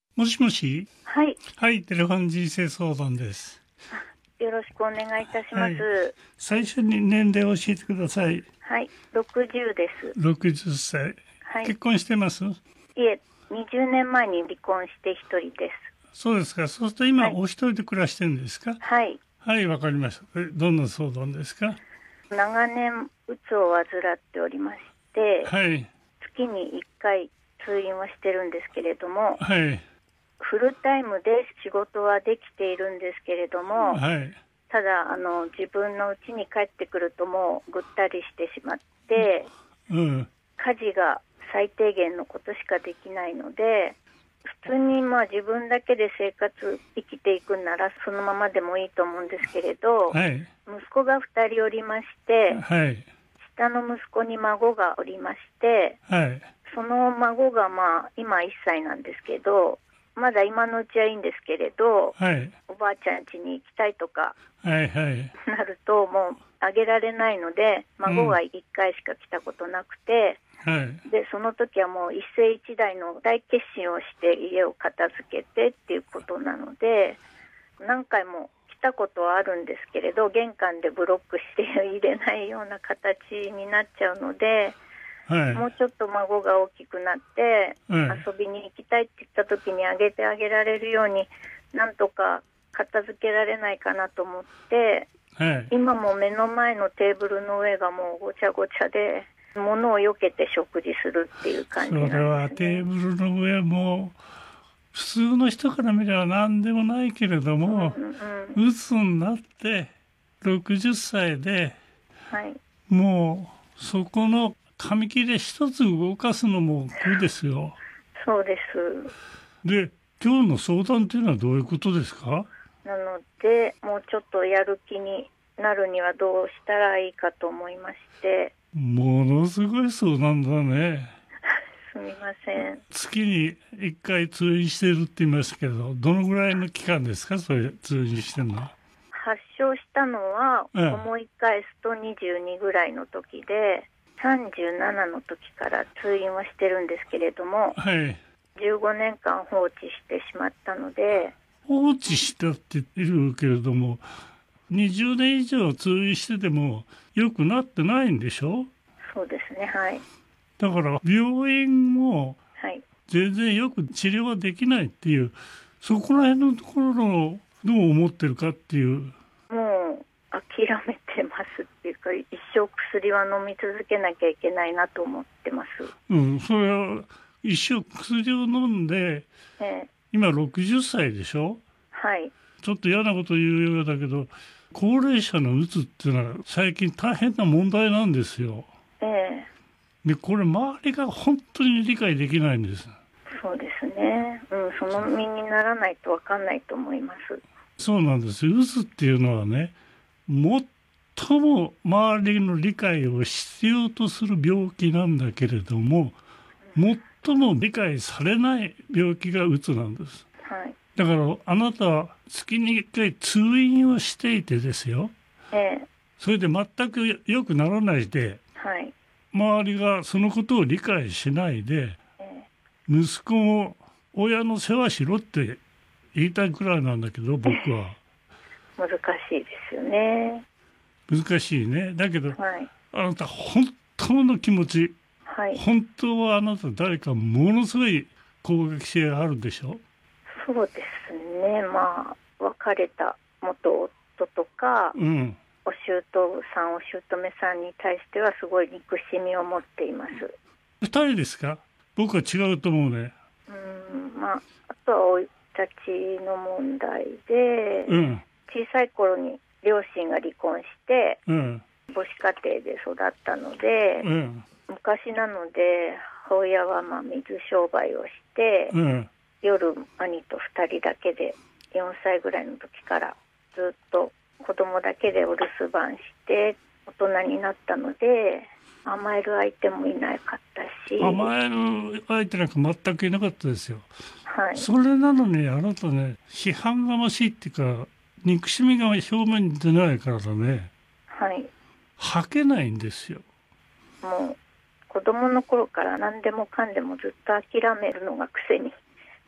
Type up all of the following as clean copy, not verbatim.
もしもし。 はい。 はい、テレフォン人生相談です。 よろしくお願いいたしはい。 ます。 最初に年齢を教えてください。 はい。60です。 60歳。 はい。 結婚してます？ いえ、20年前に離婚して一人です。 そうですか。そうすると今はい。 お一人で暮らしてるんですか？ はい。 はい、わかりました。どんな相談ですか？ 長年、うつを患っておりまして、 はい、 月に1回通院はしてるんですけれども、 はい、 フルタイムで仕事はできているんですけれども、 はい、 ただ、自分の家に帰ってくるともうぐったりしてしまって、 うん、 家事が最低限のことしかできないので、普通に自分だけで生きていくならそのままでもいいと思うんですけれど、 はい、 息子が2人おりまして、 はい、 下の息子に孫がおりまして、 はい、 その孫が今1歳なんですけど、まだ今のうちはいいんですけれど、 はい、 おばあちゃん家に行きたいとかはい、はい、 なるともうあげられないので、孫が1回しか来たことなくて、 はい、 でその時はもう一世一代の大決心をして家を片付けてっていうことなので、何回も来たことはあるんですけれど、玄関でブロックして入れないような形になっちゃうので、 はい、 もうちょっと孫が大きくなってはい、 遊びに行きたいって言った時にあげてあげられるように、なんとか片付けられないかなと思って、 はい。 今も目の前のテーブルの上がもうごちゃごちゃで、物を避けて食事するっていう感そじなれはんですね。 テーブルの上も普通の人から見れば何でもないけれども、 うんうん。 鬱になって60歳ではい。 もうそこの紙切れ一つ動かすのも苦ですよ。 そうです。 で、今日の相談っていうのはどういうことですか？ なので、もうちょっとやる気になるにはどうしたらいいかと思いまして、 ものすごい相談だね。 すみません。 月に1回通院してるって言いましたけど、どのぐらいの期間ですか、それ通院してるのは？ 発症したのはええ。 思い返すと22ぐらいの時で、37の時から通院はしてるんですけれども、 はい。 15年間放置してしまったので、 放置したって言ってるけれども、20年以上通院してても良くなってないんでしょ？ そうですね。はい。 だから病院もはい。 全然よく治療はできないっていう、そこら辺のところのどう思ってるかっていう。 もう諦めてますっていうか、一生薬は飲み続けなきゃいけないなと思ってます。 うん、それは一生薬を飲んで、 ええ、 今60歳でしょ？ はい。 ちょっと嫌なこと言うようだけど、高齢者のうつっていうのは最近大変な問題なんですよ。 ええ、 で、これ周りが本当に理解できないんです。 そうですね。その身にならないと分かんないと思います。 そうなんですよ。うつっていうのはね、最も周りの理解を必要とする病気なんだけれども、最も理解されない病気がうつなんです。 はい。 だからあなたは月に1回通院をしていてですよ。 ええ、 それで全く良くならないで、 はい。 周りがそのことを理解しないで、 ええ、 息子も親の世話しろって言いたいくらいなんだけど、僕は。 難しいですよね。 難しいね。だけど、 はい。 あなた本当の気持ち、 はい。 本当はあなた誰かものすごい攻撃性があるでしょ？ そうですね。別れた元夫とか、 うん。 お姑さん、お姑さんに対してはすごい憎しみを持っています。 二人ですか？僕は違うと思うね。 あとは生い立ちの問題で、 うん。 小さい頃に両親が離婚してうん。 母子家庭で育ったので、 うん。 昔なので母親は水商売をして、 うん。 夜兄と2人だけで4歳ぐらいの時からずっと子供だけでお留守番して大人になったので、甘える相手もいなかったし、 甘える相手なんか全くいなかったですよ。 はい。 それなのにあなたね、批判がましいっていうか、憎しみが表面に出ないからだね、 はい。 吐けないんですよ。 もう子供の頃から何でもかんでもずっと諦めるのが癖に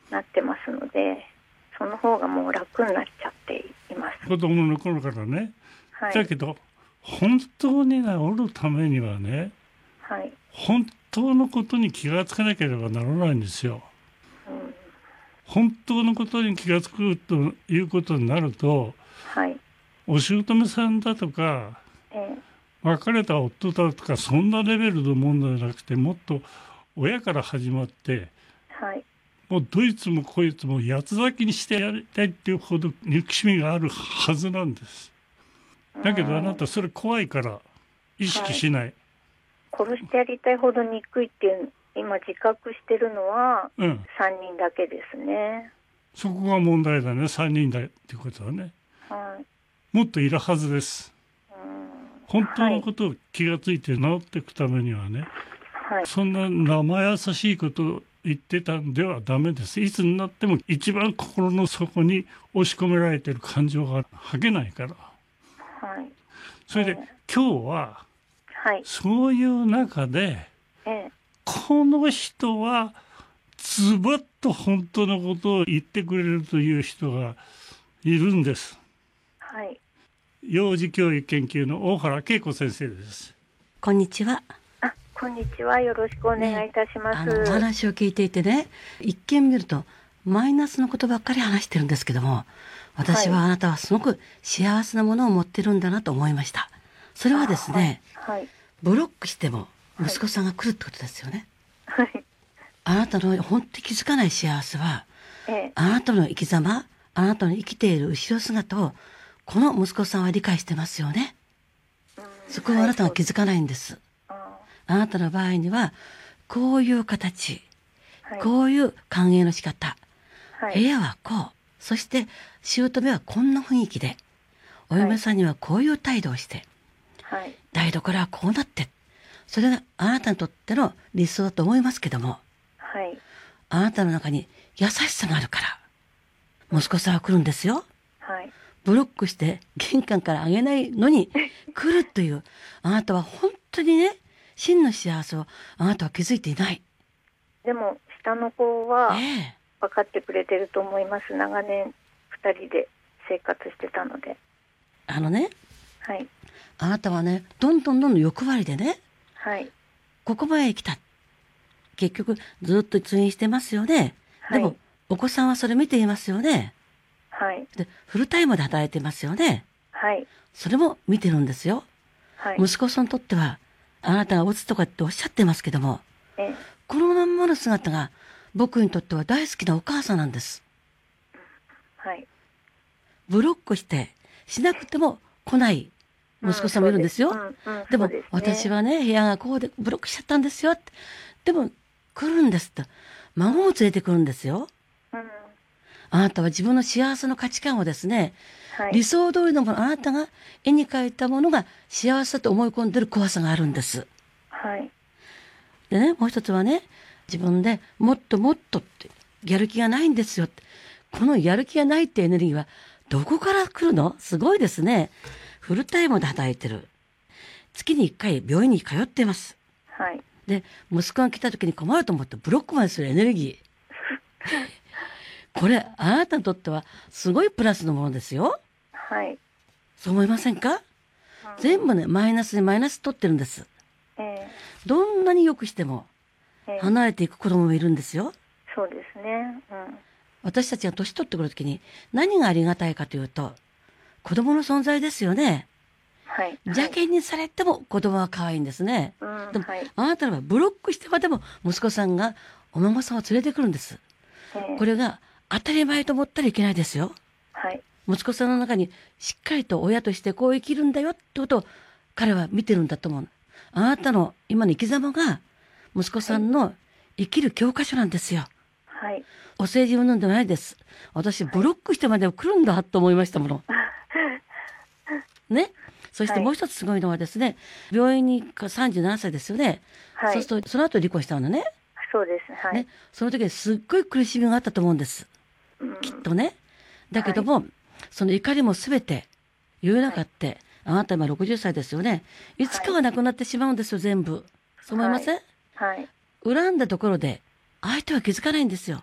なってますので、その方がもう楽になっちゃっています。 子供の頃からね。 はい、 だけど本当に治るためにはね、 はい、 本当のことに気がつかなければならないんですよ。 うん、 本当のことに気がつくということになると、 はい、 お姑さんだとかえ別れた夫だとかそんなレベルのものじゃなくて、もっと親から始まって、 はい、 もうどいつもこいつも八つ咲きにしてやりたいっていうほど憎しみがあるはずなんです。だけどあなたそれ怖いから意識しない。 殺してやりたいほど憎いっていう今自覚してるのはうん。 3人だけですね。 そこが問題だね。3人だっていうことはね。 はい、 もっといるはずです。 うん、 本当のことを気がついて治っていくためにはね、 はい、 そんな生優しいことを言ってたんではダメです。いつになっても一番心の底に押し込められている感情が吐けないから。 はい、 それで今日ははい、 そういう中で、この人はズバッと本当のことを言ってくれるという人がいるんです。 はい。 幼児教育研究の大原恵子先生です。 こんにちは。 こんにちは。よろしくお願いいたします。 お話を聞いていてね、一見見るとマイナスのことばっかり話してるんですけども、私はあなたはすごく幸せなものを持ってるんだなと思いました。それはですね、 はい、 ブロックしても息子さんが来るってことですよね。 はい、 あなたの本当に気づかない幸せは、あなたの生き様、あなたの生きている後ろ姿をこの息子さんは理解してますよね。そこをあなたが気づかないんです。あなたの場合にはこういう形、こういう歓迎の仕方、部屋はこう、そして姑はこんな雰囲気で、お嫁さんにはこういう態度をして、台所はこうなって、それがあなたにとっての理想だと思いますけども、あなたの中に優しさがあるから息子さんは来るんですよ。ブロックして玄関からあげないのに来るという、あなたは本当にね、真の幸せをあなたは気づいていない。 でも下の子は分かってくれてると思います。長年2人で生活してたので。 あのね、 はい、 あなたはね、どんどん欲張りでね、 はい、 ここまで来た。結局ずっと通院してますよね。でもお子さんはそれ見ていますよね。 はい、 でフルタイムで働いてますよね。 はい、 それも見てるんですよ。はい、息子さんにとってはあなたが打つとかっておっしゃってますけども、このまんまの姿が僕にとっては大好きなお母さんなんです。 はい、 ブロックしてしなくても来ない息子さんもいるんですよ。でも私はね、部屋がこうでブロックしちゃったんですよって。でも来るんですって。孫を連れてくるんですよ。あなたは自分の幸せの価値観をですね、理想通りのもの、あなたが絵に描いたものが幸せだと思い込んでる怖さがあるんです。 はい。 でね、もう一つはね、自分でもっともっとってやる気がないんですよって。このやる気がないってエネルギーはどこから来るの？すごいですね。フルタイムで働いてる。月に1回病院に通ってます。 はい。 で、息子が来た時に困ると思ってブロックまでするエネルギー。これ、あなたにとってはすごいプラスのものですよ。 はい。 そう思いませんか？全部ね、マイナスにマイナス取ってるんです。どんなに良くしても、離れていく子供もいるんですよ。 そうですね。 私たちが年取ってくるときに何がありがたいかというと、子供の存在ですよね。 はい。 邪険にされても子供は可愛いんですね。でも、あなたの場合ブロックしてまでも息子さんがお孫さんを連れてくるんです。これが当たり前と思ったらいけないですよ。 はい。 息子さんの中にしっかりと親としてこう生きるんだよってことを彼は見てるんだと思う。あなたの今の生き様が息子さんの生きる教科書なんですよ。 はい。 お世辞を飲んでないです。私ブロックしてまで来るんだと思いましたもの。ね。そしてもう一つすごいのはですね、病院に37歳ですよね。はい。そうするとその後離婚したのね。 そうです。はい。 ね。その時にすっごい苦しみがあったと思うんです。きっとね。だけども、その怒りもすべて言えなかった。あなた今60歳ですよね。いつかはなくなってしまうんですよ、全部。そう思いません？ はい。 恨んだところで相手は気づかないんですよ。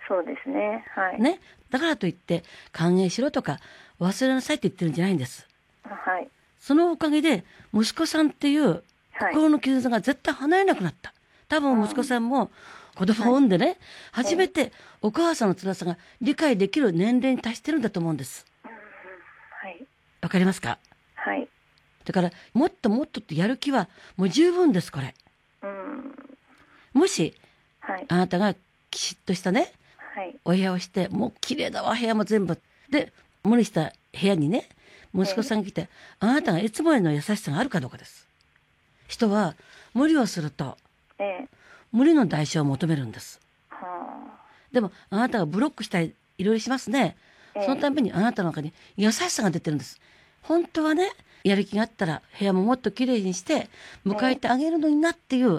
そうですね。はい。 ね。だからといって歓迎しろとか忘れなさいって言ってるんじゃないんです。 はい。 そのおかげで息子さんっていう心の絆が絶対離れなくなった。多分息子さんも子供を産んでね、初めてお母さんの辛さが理解できる年齢に達してるんだと思うんです。 はい。 わかりますか？ はい。 だからもっともっとってやる気はもう十分です、これ。もし、 はい、 あなたがきちっとしたね、 はい、 お部屋をして、もう綺麗だわ、部屋も全部。で、無理した部屋にね、息子さんが来て、あなたがいつもよりの優しさがあるかどうかです。人は無理をすると、無理の代償を求めるんです。でも、あなたがブロックしたり、いろいろしますね。そのためにあなたの中に優しさが出てるんです。本当はね、やる気があったら部屋ももっと綺麗にして迎えてあげるのになっていう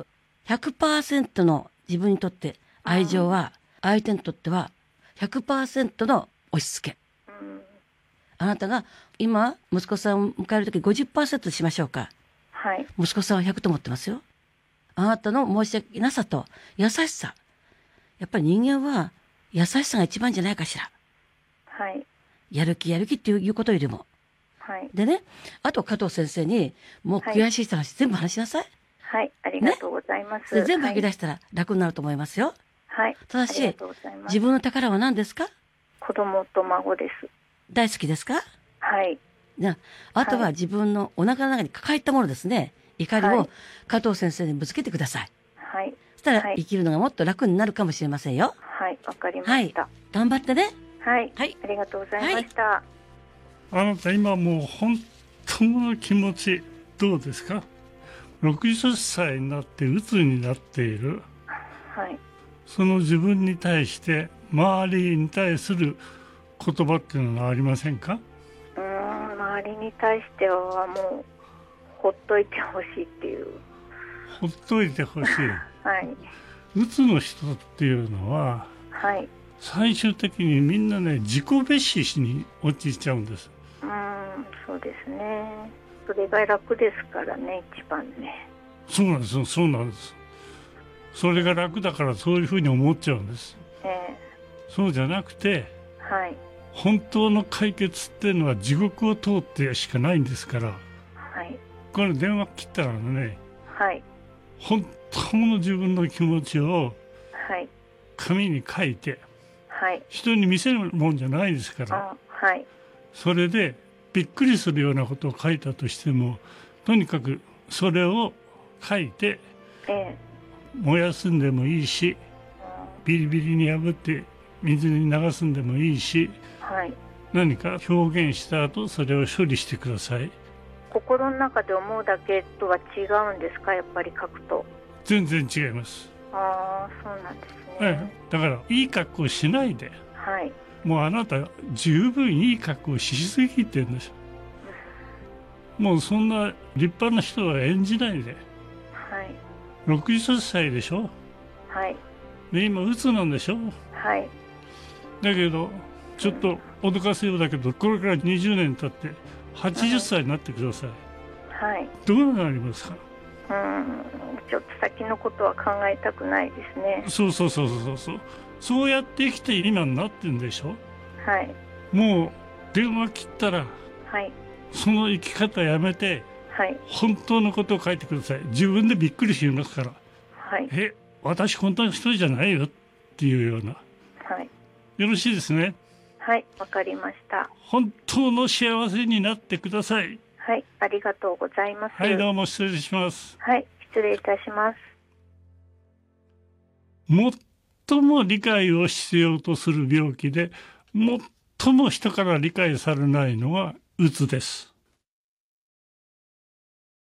100% の自分にとって愛情は相手にとっては 100% の押し付け。あなたが今息子さんを迎えるとき 50% としましょうか。 はい。 息子さんは100と思ってますよ。あなたの申し訳なさと優しさ。やっぱり人間は優しさが一番じゃないかしら。 はい。 やる気っていうことよりも。 はい。 でね、あと加藤先生にもう悔しい話、全部話しなさい。 はい、ありがとうございます。 で全部吐き出したら楽になると思いますよ。 はい。 ただし、自分の宝は何ですか？ 子供と孫です。 大好きですか？ はい。 あとは自分のお腹の中に抱えたものですね。怒りを加藤先生にぶつけてください。 はい。 そしたら生きるのがもっと楽になるかもしれませんよ。 はい、わかりました。 頑張ってね。 はい。ありがとうございました。 あなた今もう本当の気持ちどうですか？60歳になって鬱になっている、 はい、 その自分に対して周りに対する言葉っていうのはありませんか？ 周りに対してはもうほっといてほしいっていう。 ほっといてほしい。 はい。 鬱の人っていうのは、 はい、 最終的にみんなね自己蔑視に陥っちゃうんです。 そうですね。それが楽ですからね、一番ね。 そうなんですよ、そうなんです。それが楽だからそういうふうに思っちゃうんです。そうじゃなくて、 はい、 本当の解決っていうのは地獄を通ってしかないんですから、 はい、 これ電話切ったらね、 はい、 本当の自分の気持ちを紙に書いて、 はい、 人に見せるもんじゃないですから、 はい、 それでびっくりするようなことを書いたとしてもとにかくそれを書いて、燃やすんでもいいし、ビリビリに破って水に流すんでもいいし、はい、何か表現した後それを処理してください。 心の中で思うだけとは違うんですか？やっぱり書くと。 全然違います。 そうなんですね。 だからいい格好しないで、 はい、 もうあなた十分いい格好しすぎてるんです。もうそんな立派な人は演じないで。 はい。 60歳でしょ。 はい。 で今鬱なんでしょ。 はい。 だけどちょっと脅かすようだけど、これから20年経って80歳になってください。 はい。 どうなりますか？ ちょっと先のことは考えたくないですね。 そうやって生きて今になってんでしょ。 はい。 もう電話切ったら、 はい、 その生き方やめて、 はい、 本当のことを書いてください。自分でびっくりしますから、 はい、 私本当の人じゃないよっていうような、 はい、 よろしいですね。 はい、わかりました。 本当の幸せになってください。 はい、ありがとうございます。 はい、どうも失礼します。 はい、失礼いたします。 最も理解を必要とする病気で、最も人から理解されないのはうつです。